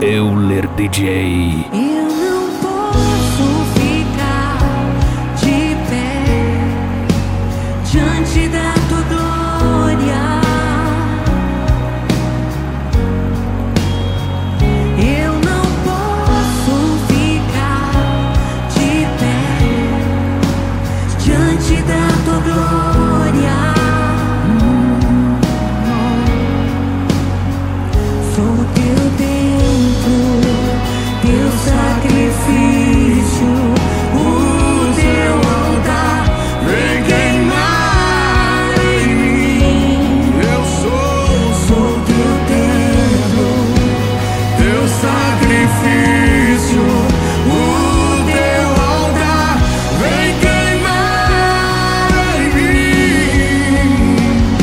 Euler DJ. Eu não posso ficar de pé diante da tua glória. Eu não posso ficar de pé diante da tua glória. Sou teu templo, teu sacrifício, o teu altar vem queimar em mim. Eu sou teu templo, teu sacrifício, o teu altar vem queimar em mim.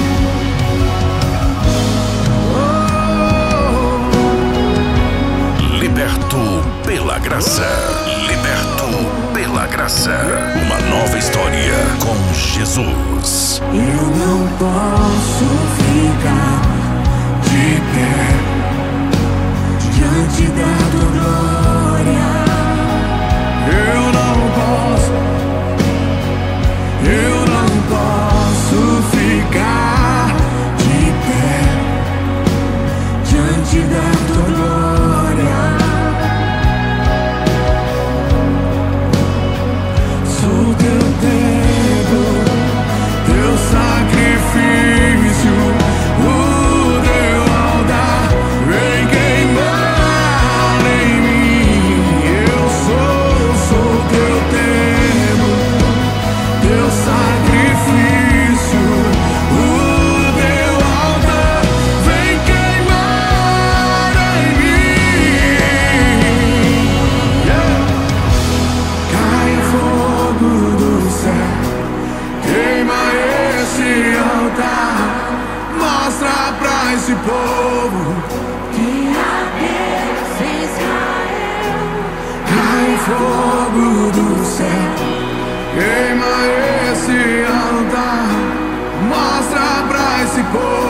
Liberto pela graça. Liberto pela graça. Uma nova história com Jesus. Eu não posso ficar de pé diante da tua glória. Eu não posso ficar de pé diante da tua glória. Sou teu templo, teu sacrifício, o teu altar vem queimar em mim. Eu sou teu templo, teu sacrifício, o teu altar vem queimar em mim. Cai fogo do céu, queima esse altar, mostra pra esse povo que há Deus em Israel. Cai fogo do céu, queima esse altar, mostra pra esse povo